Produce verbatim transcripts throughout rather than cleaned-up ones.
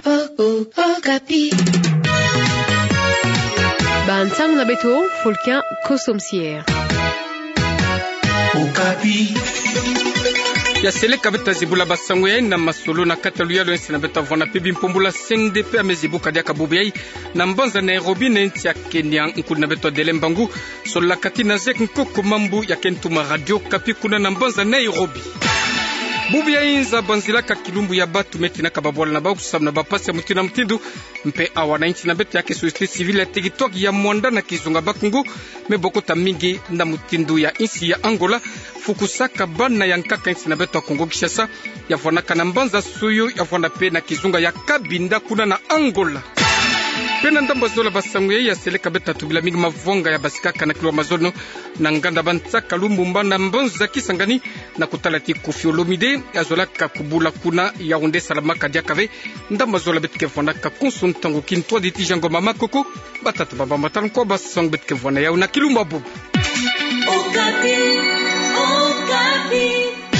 Oh, oh, Okapi. Bansang na beto, Folquin Kosomsier. Okapi. Ya seleka beta zibula basango ya na masolo na katalu ya loensi na beta vana pibi mpombula C N D P amezibu kadia kabubu ya na mbanza Nairobi na nchi ya Kenya nkuli na beta Delembangu sola kati na zek nkoko mambu ya kentuma radio Kapi kuna na mbanza Nairobi. Bubu ya inza banzila ka kilumbu ya batu meti na kababwala na bau na bapasi ya mutina mtindu mpe awa na inchi na beta yake société civile ya tegitoki ya mwanda na kizunga bakungu mebokota mingi na mutindu ya insi ya Angola fukusaka bana ya nkaka insi na beta Kongo Kishasa ya fwanaka na mbanza suyu ya fwana pe na kizunga ya Kabinda kuna na Angola. Pena ndamba zola basanguye ya seleka beta tubila mingi mavonga ya basikaka na kilwa mazono na nganda bantaka lumumba na mbonza kisangani na kutalati Koffi Olomide ya zola kakubula kuna ya onde salamaka diakave ndamba zola betike vwana ka konsuntango kintwa diti jango mama koko batatu baba matan kwa basang betike vwana ya una kilumba bubu. Okapi, Okapi.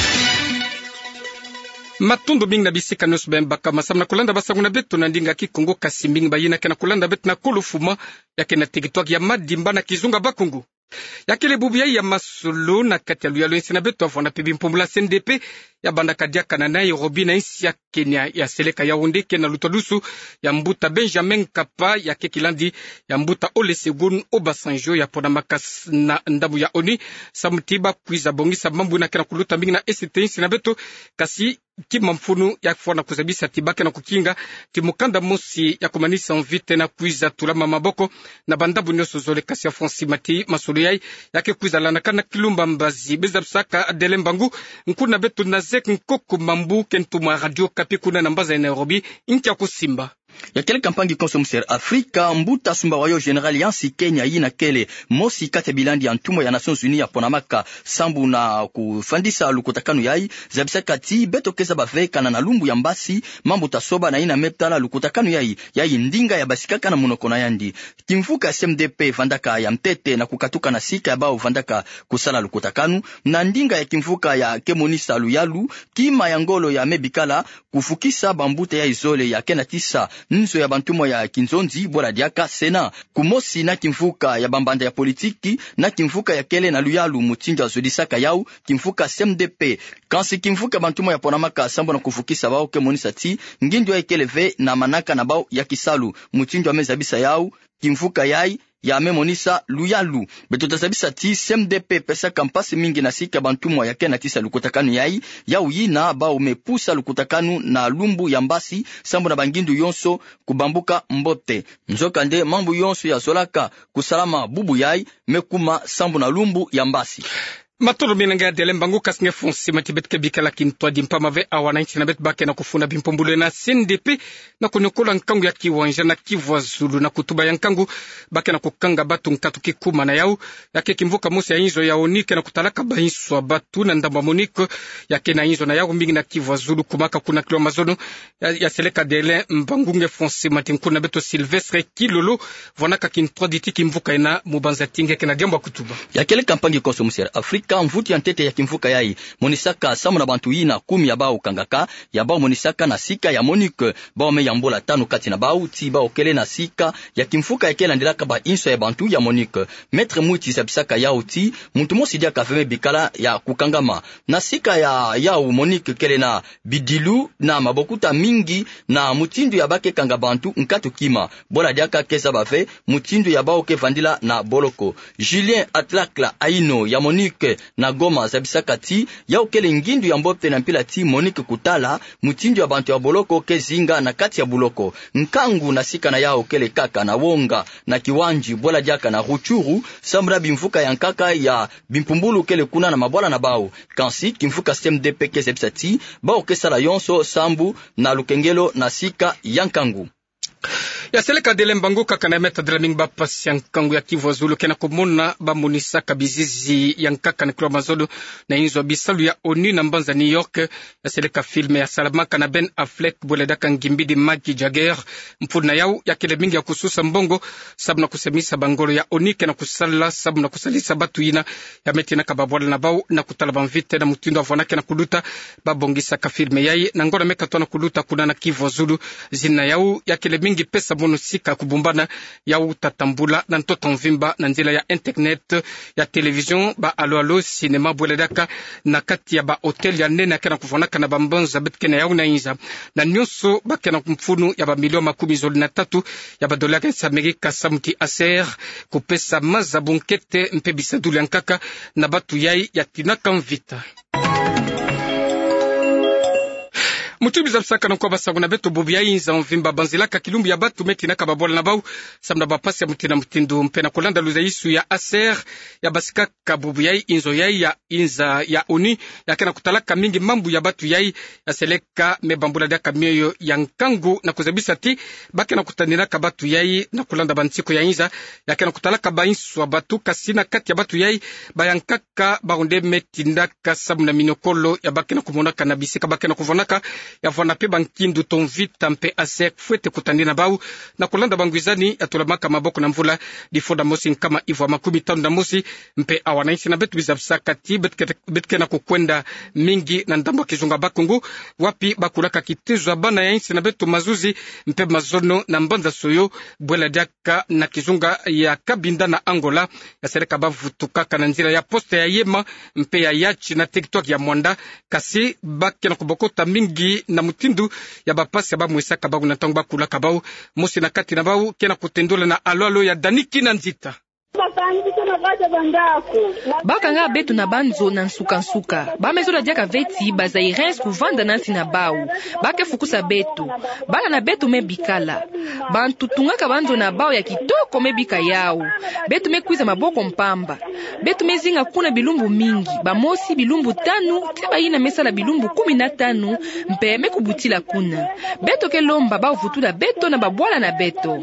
Matondo mingi na bisika nyonso bembaka masam na kolanda basango na beto na ndinga ki Kongo kasi mingi bayina ke na kolanda beto na kolofuma yake na tegitoki ya madimba na kizunga bakungu yakele bubu ya masolo na kati ya luya loensi na beto avona pibi mpombula C N D P ya banda kadiaka na Nairobi na insi ya Kenya ya seleka ya onde ke na lutodusu ya mbuta Benjamin Kapa ya kekilandi ya mbuta Olusegun Obasanjo ya pona makas na ndabu ya oni samutiba kwiza bongisa mambu na kena kuluta mingi na S T insi na beto kasi kima mfunu ya kufwana kuzabisa tibake na kukinga timukanda mosi ya kumanisa mvite na kwiza tulama maboko na bandabu nyoso zole kasi ya fonsi mati masulu yai yake kwiza lanakana kilumba mbazi beza psaka Delembangu nkuna betu na zek nkoko mambu kentuma radio Kapi kuna na mbaza ya Nairobi inkia kusimba. Ya kele kampangi Kosomsier Afrika mbuta sumba wayo general yansi Kenya yina kele mosi kate bilandi ya ntumo ya Nations Unies ya ponamaka sambu na kufandisa lukutakanu yai zabisa kati beto keza baveka na nalumbu ya mbasi mambu tasoba na ina meptala lukutakanu yai yai ndinga ya basikaka na munoko na yandi kimfuka S M D P vandaka ya mtete na kukatuka na sika ya bao vandaka kusala lukutakanu na ndinga ya kimfuka ya kemonisa luyalu kima ya ngolo ya mebikala kufukisa bambute ya izole ya kenatisa nso ya bantumo ya kinzonzi bola diaka sena kumosi na kimfuka ya bambanda ya politiki na kimfuka ya kele na luyalu mutinjo azodisaka yau kimfuka S M D P kansi kimfuka bantumo ya ponamaka sambo na kufukisa bao kemonisa ti ngindio ya keleve na manaka na bao ya kisalu mutinjo amezabisa yau kimfuka yai ya memonisa luyalu beto tasabisa ti S M D P pesa kampasi mingi na sika bantumo ya kena tisa lukutakanu yai ya uyina ba umepusa lukutakanu na lumbu ya mbasi sambu na bangindu yonso kubambuka mbote nzoka nde mambu yonso ya zolaka kusalama bubu yai mekuma sambu na lumbu ya mbasi. Matoro minanga ya Delembangu kasinge fonsi matibetke bikala kintwa dimpa mave awana inchi na bet bake na kufuna bimpombule na C N D P na kunyokola nkangu ya kiwanja na Kivu Zulu na kutuba ya nkangu bake na kukanga batu nkatu kikuma na yau yake kimvuka mosi ya inzo ya onike na kutalaka bahinswa batu na ndamba monike yake na inzo na yau mingi na Kivu Zulu kumaka kuna kilo mazono ya, ya seleka dele mbangunge fonsi matinkuna na beto Silvestre Kilolo vonaka kintwa diti kimvuka ina mubanza tinge kena diamba kutuba ya kele kampangi Kosomsier Afrika mvuti ya ntete ya kimfuka yai monisaka samu na bantu yina kumi ya bao kangaka ya bao monisaka na sika ya Monique bao me yambola tano kati na bao ti bao kele na sika ya kimfuka ya kele andilaka ba inso ya bantu ya Monique maître muti sabisaka yao ti muntu mosi dia kafeme bikala ya kukangama na sika ya yao Monique kele na bidilu na mabokuta mingi na mutindu ya bake kanga bantu nkatu kima bola diaka kesa bafe mutindu ya bao ke vandila na boloko Julien Atlakla Aino ya Monique na Goma zabisaka ti ya ukele ngindu ya mbote na mpila ti Monique Kutala mutindu ya bantu ya boloko ke zinga na kati ya buloko nkangu na sika na ya ukele kaka na wonga na kiwanji bola diaka na ruchuru samra bimfuka ya nkaka ya bimpumbulu kele kuna na mabola na bao kansi kimfuka S M D P ke zabisa ti bao ke sala yonso sambu na lukengelo na sika ya nkangu. ya seleka Delembango kaka na meta de mingba pasi yankangu ya Kivu Zulu kena komona ba munisa kabizizi yankaka na kilo mazodo na inzo bisalu ya ONU na mbanza New York ya seleka filme ya Salamaka na Ben Affleck boledaka ngimbidi Maggie Jagger mpuna yao ya kile mingi ya kususa mbongo sabu na kusemisa bangolo ya ONU kena kusala sabu na kusalisa batu ina ya meti na kababwala na bao na kutala banvite na mutindo avonake na kuluta babongisa ka filme yai na ngona meka tona kuluta kuna na Kivu Zulu zina yao ya kile mingi pesa bono sika kubumbana ya utatambula na ntoto mvimba na nzila ya internet ya television ba alo alo cinema boledaka na kati ya ba hotel ya nene kana kufonaka na bambonza betkena ya unainza na nyoso bakena kumfunu ya ba milioni makumi zoli na tatu ya ba dola ya Amerika samuti aser kupesa maza bunkete mpebisa duli yankaka na batu yai ya tinaka mvita. Mutubi za msaka na kwa basangu na beto bobi ya inza mvimba banzilaka kilumbi ya batu meti na kababola na bau samna bapasi ya mutina mtindu mpena kulanda luza isu ya aser ya basika kabubi ya inzo ya ya inza ya oni ya kena kutalaka mingi mambu ya batu ya ya seleka mebambula daka mioyo ya nkangu na kuzabisa ti bake na kutanina kabatu ya na kulanda bantiko ya inza ya kena kutalaka ba insu wa batu kasina kati ya batu ya bayankaka baunde meti ndaka samna minokolo ya bake na kumonaka na bisika bake na kuvonaka ya vona pe bankindu tonvita mpe asek fuete kutandina bau na kulanda bangwizani atulamaka maboko na mvula difoda mosi kama ivo makumi tano na mosi mpe awanaisi na betu bizabsaka ti betke, betke na kukwenda mingi na ndambo kizunga bakungu wapi bakulaka kitizwa bana ya insi na betu mazuzi mpe mazono na mbanza soyo bwela diaka na kizunga ya Kabinda na Angola ya sereka bavutukaka na nzira ya posta ya Yema mpe ya Yachi na TikTok ya Mwanda kasi bake na kubokota mingi na mutindu ya bapasi ya bamwesa kabagu na tangu bakula kabau musi na kati na bau kena kutendola na alo ya Daniki na Nzita. Bakanga betu na banzo na nsuka nsuka bamezola diaka veti bazairens kuvanda nansi na bau bake fukusa betu bala na betu mebikala bantu tungaka banzo na bau ya kitoko mebika yao betu mekwiza maboko mpamba betu mezinga kuna bilumbu mingi bamosi bilumbu tanu tiba ina mesala bilumbu kumi na tanu mpe mekubutila kuna beto kelomba bau vutula beto na babwala na beto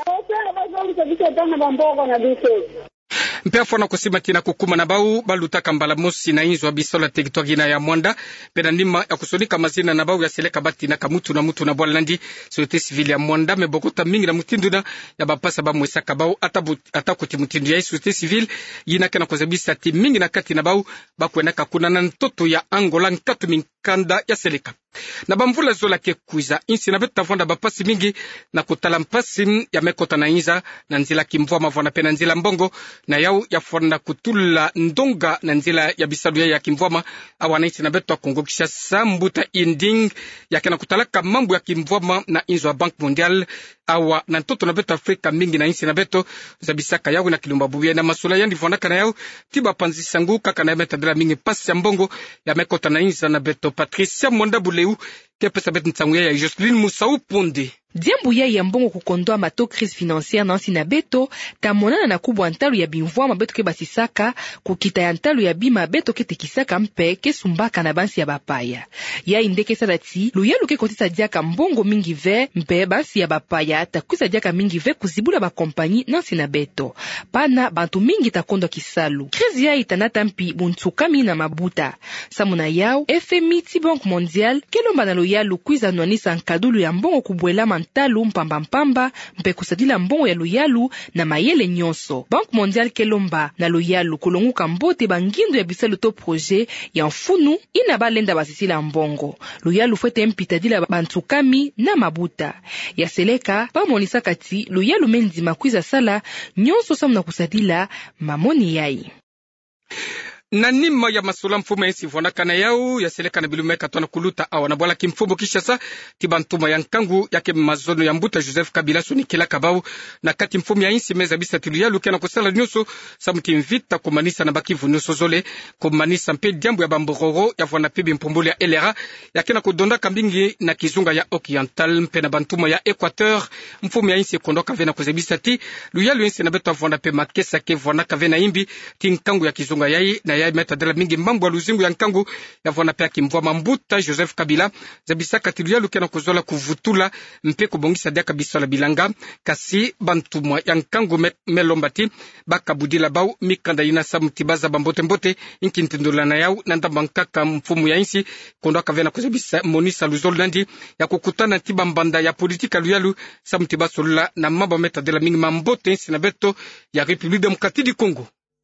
mpe afona kusima tina kukuma na bau balutaka mbala mosi na inzo abisola territoire na ya Mwanda pena ndima ya kusonika mazina na bau ya seleka bati na kamutu na mutu na bwala landi société civile ya Mwanda mebokota mingi na mutindu na ya bapasa ba mwesa kabau atakuti mutindu ya société civile yina kana kozabisa ti mingi na kati na bau bakwena kakuna na ntoto ya Angola nkatu minkanda ya seleka na bamvula zola ke kuiza insi na beta vonda bapasi mingi na kutala mpasi ya mekota na inza na nzila kimvua mavona pena nzila mbongo na yau ya fonda kutula ndonga na nzila ya bisalu ya kimvua awana insi na beta Kongo Kinshasa mbuta inding ya kena kutalaka mambu ya kimvua na inzo wa Bank Mondial awa na ntoto na beta Afrika mingi na insi na beto za bisaka yau na kilumba buye na masula yandi vonaka na yau tiba panzi sangu kaka na meta dela mingi pasi ya mbongo ya mekota na inza na beto Patricia Mwanda Buleu kepesa betu ntanguya ya Jocelyn Musau Ponde. Diambu ya ya mbongo kukondoa mato crise financière nansi na beto tamonana na kubwa ntalu ya bimvua beto ke basisaka kukita ya ntalu ya bima beto ke tekisaka mpe ke sumbaka na bansi ya bapaya ya indeke salati luyalu ke kotisa diaka mbongo mingi ve mpe bansi ya bapaya takuisa diaka mingi ve kuzibula ba kompani nansi na beto pana bantu mingi takondwa kisalu crise ya itanata mpi buntsukami na mabuta samuna yao F M I ti Bank Mondial kelomba na luyalu kuiza nwanisa nkadulu ya mbongo kubwela ntalu mpamba mpamba mpe kusadila mbongo ya luyalu na mayele nyonso. Bank Mondial kelomba na luyalu kulonguka mbote bangindo ya bisalu to projet ya mfunu ina balenda basisila mbongo. Luyalu fwete mpitadila bantukami na mabuta. Ya seleka, pamonisa kati luyalu mendi makwiza sala nyonso samuna kusadila mamoni yai. Na nima ya masula mfumo yensi vonaka na yau ya seleka na bilume katwana kuluta awa na bwala kimfumbo Kinshasa tibantuma ya nkangu yake mazono ya mbuta Joseph Kabila suni kila kabau na kati mfumo ya insi meza bisa tilu ya lukia na kusala nyuso samuti mvita kumanisa na bakivu nyuso zole kumanisa mpe diambu ya bambororo ya vwana pibi mpumbuli ya L R A ya kena kudonda kambingi na kizunga ya Occidental mpe na bantuma ya Equateur mfumo ya insi kondoka vena kuzebisa ti luya luyensi na beto vwana pe makesa ke vwana kavena imbi ti nkangu ya kizunga yai na ya meta de la mingi mambo ya luzingu ya nkangu ya vona pia kimvwa mambuta Joseph Kabila zabisa katiluya lukena kuzola kuvutula mpe kubongisa dia kabisa la bilanga kasi bantumwa ya nkangu met, melombati bakabudila bau mikanda ina samutibaza bambote mbote inki ntindula na yau nanda bankaka mfumu ya insi kondo akavena kuzabisa monisa luzol nandi ya kukutana tiba mbanda ya politika luyalu samutibaza lula na maba meta de la mingi mambote insi na beto ya Republique Demokratiki du Congo.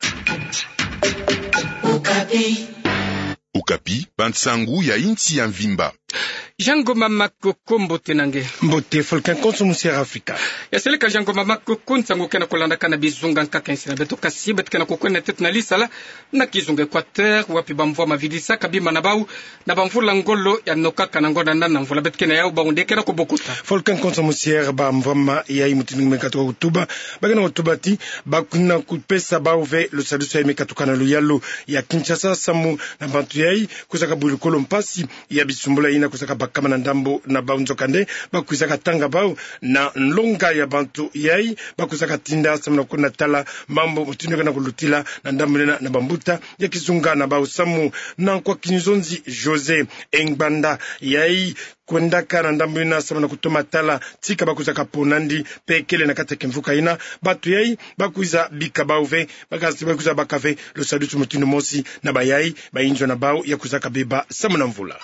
Okapi. Okapi, Bantsangu ya inchi ya Mvimba. Jango mama koko mbote nange. Mbote Folkan Konso Musier Afrika. Ya seleka jango mama koko nsango kena kolanda kana bizunga nkaka insi na beto kasi bet kena koko na tete na lisala na kizunga Equateur wapi bamvua mavidisa kabima na bau na bamvula ngolo ya nokaka na ngona nana mvula bet kena yao baunde kena kubokota. Folkan Konso Musier bamvua ya imutini mekatu wa utuba bagana utuba ti bakuna kupesa bauve lo saluso ya mekatu kana luyalo ya Kinshasa samu na bantu yai kusaka bulikolo mpasi ya bisumbula ina kusaka bakama na ndambo na baunzo kande bakuzaka tanga bau na nlonga ya bantu yai bakuzaka tinda samu na kuna tala mambo mutindo kana kulutila na ndambo na, na bambuta ya kizunga na bau samu na kwa kinzonzi Jose Engbanda yai kwendaka na ndambo ina samu na kutoma tala tika bakuzaka ponandi pekele na kata kimfuka ina batu yai bakuza bika bauve bakasi bakuza bakave lo salutu mutindo mosi na bayai bainjo na bau ya kuzaka beba samu na mvula.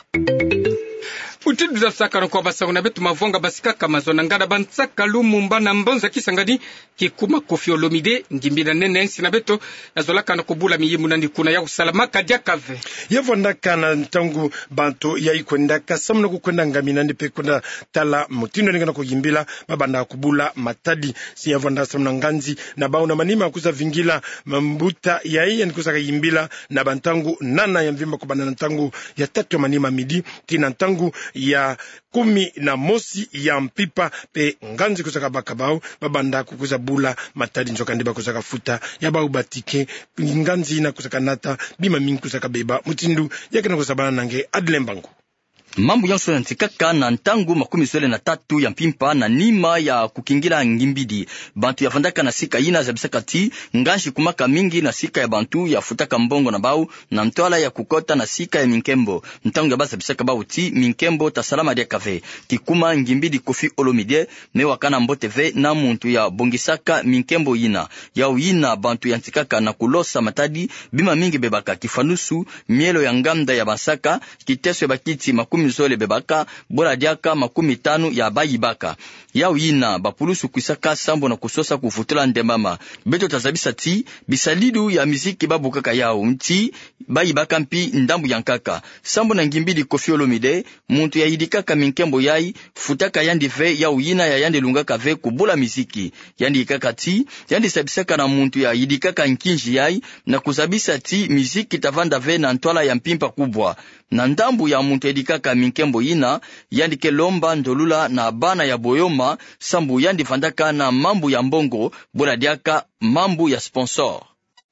Utidu za saka kwa basangu na betu mavonga basika kama zona ngada bansaka lumumba na mbonza kisangani kikuma Koffi Olomide ngimbina nene nsi na beto ya zolaka na kubula miyimu na ndikuna ya usalama kadia kave. Yevo ndaka na ntangu bantu ya ikwendaka samu na kukwenda ngamina ndipe kwenda tala mutindo ningana kujimbila babanda kubula matadi si yevo ndaka samu na nganzi na bao na manima kuza vingila mambuta ya iya nikuza kajimbila na bantangu nana ya mvimba kubanda na ntangu ya tatu ya manima midi tina ntangu ya kumi na mosi ya mpipa pe nganzi kusaka bakabao babanda kukuza bula matadi njoka ndiba kusaka futa ya bau batike nganzi na kusaka nata bima mingi kusaka beba mutindu yake na kusabana nange Adlembangu. Mambu yanso yantikaka na ntangu makumi swele na tatu ya mpimpa na nima ya kukingila ngimbidi. Bantu ya vandaka na sika ina zabisaka ti nganshi kumaka mingi na sika ya bantu ya futaka mbongo na bau na mtoala ya kukota na sika ya minkembo. Ntangu ya basa bisaka bau ti minkembo tasalama dia kave. Kikuma ngimbidi Koffi Olomide me wakana mbote ve na muntu ya bongisaka minkembo ina. Yao ina bantu yantikaka na kulosa matadi bima mingi bebaka kifanusu mielo ya ngamda ya basaka kiteso ya bakiti makumi mizole bebaka bola diaka makumi tanu ya bayibaka yao ina bapulusu kwisaka sambo na kusosa kufutula ndemama beto tazabisa ti bisalidu ya miziki babukaka yao nti bayibaka mpi ndambu yankaka sambo na ngimbidi Koffi Olomide muntu ya hidikaka minkembo yai futaka yandi ve yao ina ya yandi lungaka ve kubula miziki yandi ikaka ti yandi sabisaka na muntu ya hidikaka nkinji yai na kuzabisa ti miziki tavanda ve na ntwala ya mpimpa kubwa na ndambu ya muntu edikaka minkembo ina yandi kelomba ndolula na bana ya boyoma sambu yandi vandaka na mambu ya mbongo bola diaka mambu ya sponsor.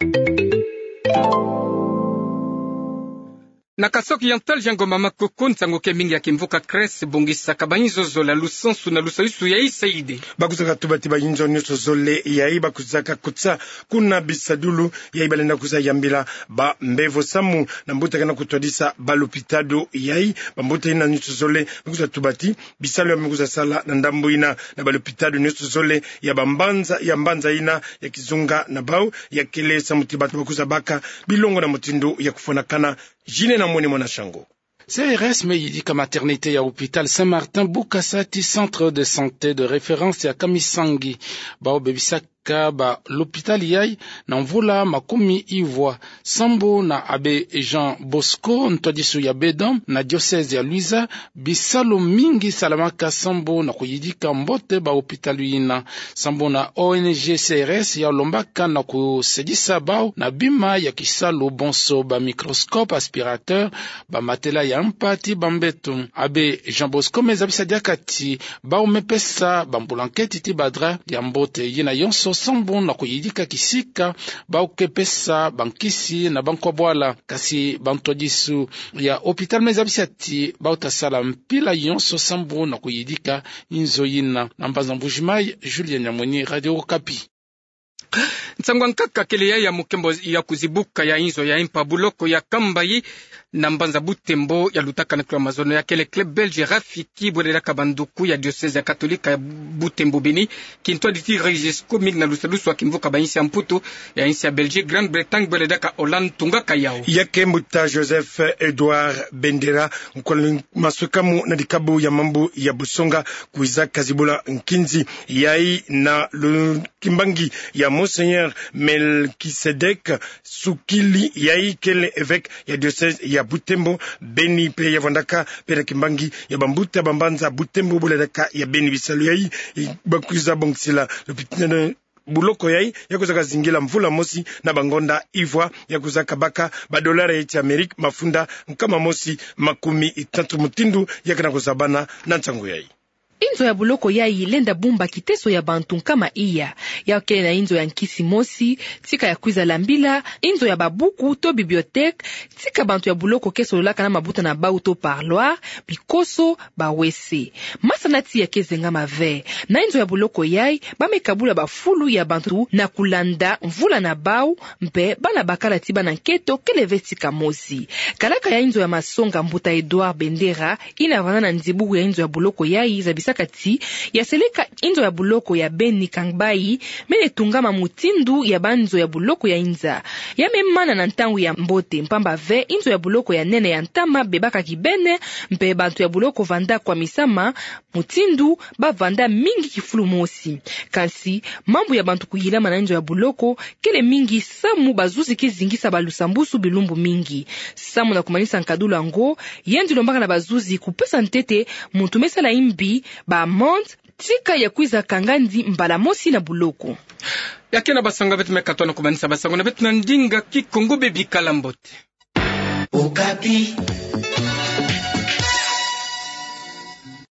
Na kasoki yantal jango mama koko ntango ke mingi ya kimvuka kres bongisa kabanyizo zola lusansu na lusalisu ya isaide. Bakuzaka tubati bayinzo nyoso zole ya iba kuzaka kutsa kuna bisadulu ya iba lenda kuza yambila ba mbevo samu na mbuta kana kutwadisa balupitado ya i bambuta ina nyoso zole bakuzaka tubati bisalo ya mkuza sala na ndambu ina na balupitado nyoso zole ya bambanza ya mbanza ina ya kizunga na bau ya kele samutibatu bakuza baka bilongo na mutindo ya kufonakana jine na mwene mwana shango. C R S Meyidika maternité ya hôpital Saint-Martin Bukasati centre de santé de référence ya Kamisangi bao bebisaka ba l'hôpital yai na mvula makumi ivwa sambo na abe Jean Bosco ntodisu ya Bedam na diocèse ya Luiza bisalo mingi salamaka sambo na kuyidika mbote ba hôpital ina sambo na O N G C R S ya lombaka na kusedisa bao na bima ya kisalo bonso ba microscope aspirateur ba matela ya mpati bambetu abe Jean Bosco mezabisa diakati bao mepesa bambulanketi ti badra ya mbote yina yonso sambo na kuyidika kisika baukepesa bankisi na bankobwala kasi bantodisu ya hospital mezabisati bautasala mpila yonso sambo na kuyidika inzo yina na mbaza mbujimai Julien Nyamweni Radio Okapi. Nsangwa nkaka kele ya ya mukembo ya kuzibuka ya inzo ya impa buloko ya kambayi na mbanza Butembo ya lutaka na kwa mazono ya kele club belge Rafiki bolela kabanduku ya diocese ya katolika ya Butembo Beni kintwa diti regisco mig na lusalusu wa kimvuka ba insi ya mputu ya insi ya Belgique Grande Bretagne bolela ka Hollande tunga kayao ya Kembuta Joseph Edouard Bendera mkwali masukamu na dikabu ya mambo ya Busonga kuiza Kazibula Nkinzi yai na Kimbangi ya Monseigneur Melkisedek Sukili yai kele évêque ya diocese ya Butembo Beni pe ya Vandaka pe Kimbangi ya Bambuta Bambanza Butembo boledaka ya Beni bisalu yai bakuza bongsila lopitina buloko yai ya kuzaka zingila mvula mosi na bangonda Ivoire ya kuzaka baka badolari ya iti Amerika mafunda mkama mosi makumi itatu mutindu ya kana kuzabana na nchangu yai. Inzo ya buloko yai lenda bumba kiteso ya bantu kama iya ya kele na inzo ya nkisi mosi tika ya kwiza lambila inzo ya babuku to bibliothèque tika bantu ya buloko keso lolaka na mabuta na bau to parloir bikoso bawese masanati ya kezenga mave na inzo ya buloko yai bamekabula bafulu ya bantu na kulanda mvula na bau mpe bana bakala tiba na nketo kele vestika mosi kalaka ya inzo ya masonga mbuta Edouard Bendera ina vana na nzibugu ya inzo ya buloko yai zabisa kati ya seleka inzo ya buloko ya Beni Kangbayi mene tungama mutindu ya banzo ya buloko ya inza ya memana na ntangu ya mbote mpamba ve inzo ya buloko ya nene ya ntama bebaka kibene mpe bantu ya buloko vanda kwa misama mutindu ba vanda mingi kifulu mosi kasi mambu ya bantu kuyilama na inzo ya buloko kele mingi samu bazuzi kizingisa balusambusu bilumbu mingi samu na kumanisa nkadula ngo yendi lombaka na bazuzi kupesa ntete muntu mesala imbi ba mont tika ya kwiza kangandi mbala mosi na buloko yakena basanga betu mekatona kumanisa basango na betu na ndinga kikongo bebi kalambote Okapi.